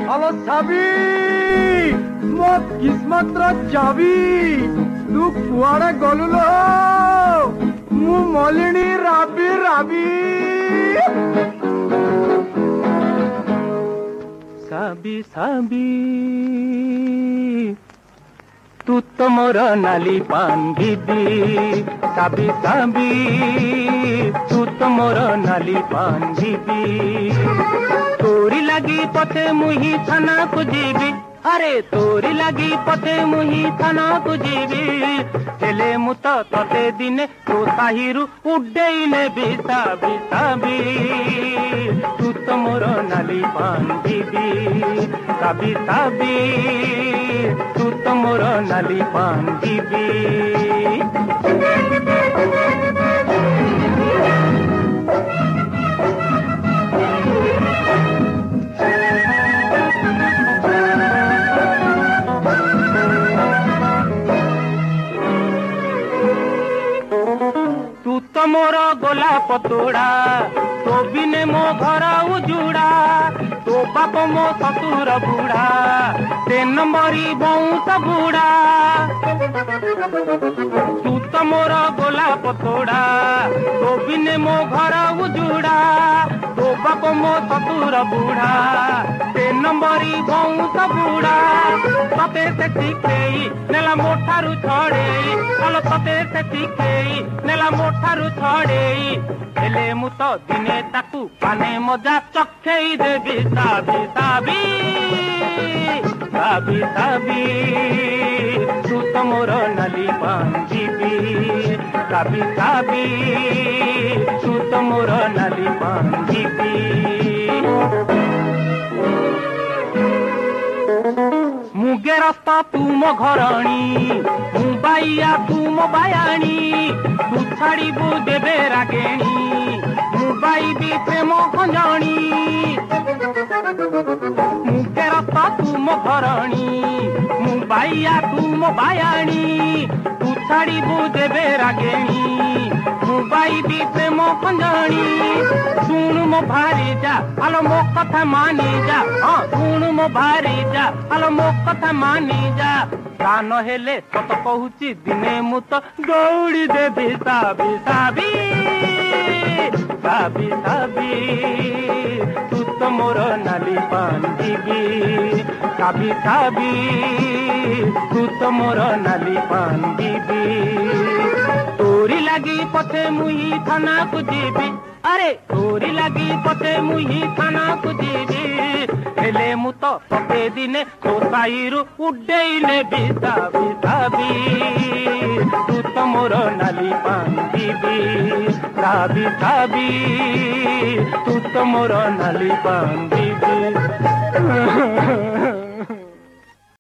আলো চাবি মো কিসমত চাবি তু কুয়াড়ে গলু লো মু মলিনী রাবি রাবি সাবি সাবি तू तो मोर नाली पान दीदी साबी साबी तू तो मोर नाली पान दीदी तोरी लगी पथे मुही थाना को जीवी अरे तोरी लगी पथे मुही थाना को जीवी हेले मुत तते दिने तो साहिरु उड्डेइले भी साबी साबी तू तो मोर नाली पान दीदी साबी साबी तू तो मोर नाली पान दीदी तू तो मोर गोलाप तोड़ा तो बिने मो घर उजुड़ा तो बाप मो ससुर बुढ़ा ते नंबरी बहुत बुढ़ा तू तो मोर गोलाप तोड़ा तो बिने मो घर उजुड़ा तो बाप मो ससुर बुढ़ा ते नंबरी बहुत बुढ़ा तते से ठिकेई नेला मोठारू छड़ेई चलो तते से ठिकेई नेला मोठारू छड़ेई हेले मु तो दिने ताकू पाने मजा चखेई देबी साबी साबी साबी साबी तू तो मोर नाली पान दीदी साबी साबी तू तो मोर नाली पान दीदी मुगे रास्ता तू मो घरणी मुबाइया तू मो बायाणी तू छाड़बू देबे रागेणी मुबाई भी प्रेम खंजणी मुगे रास्ता तू मो घरणी मुबाइया तू मो बायाणी तू छाड़बू देबे रागेणी मुबाई भी प्रेम खंजणी सुन मो भारी जा आलो मो कथा मानी जा हाँ सुन मो भारी जा आलो मो कथा मानी जा गान हेले सत कहूची दिने मु तो दौड़ी देबी साबी साबी साबी साबी तू तो मोर नाली पान दीदी साबी साबी तू तो मोर नाली पान दीदी तोरी लगी पथे मुही थाना को जीवी अरे तोरी लगी पथे मुही थाना को जीवी हेले मु तो तते दिने तो साहिरु उड्डेइले भी साबी साबी तू तो मोर नाली पान दीदी साबी साबी तू तो मोर नाली पान दीदी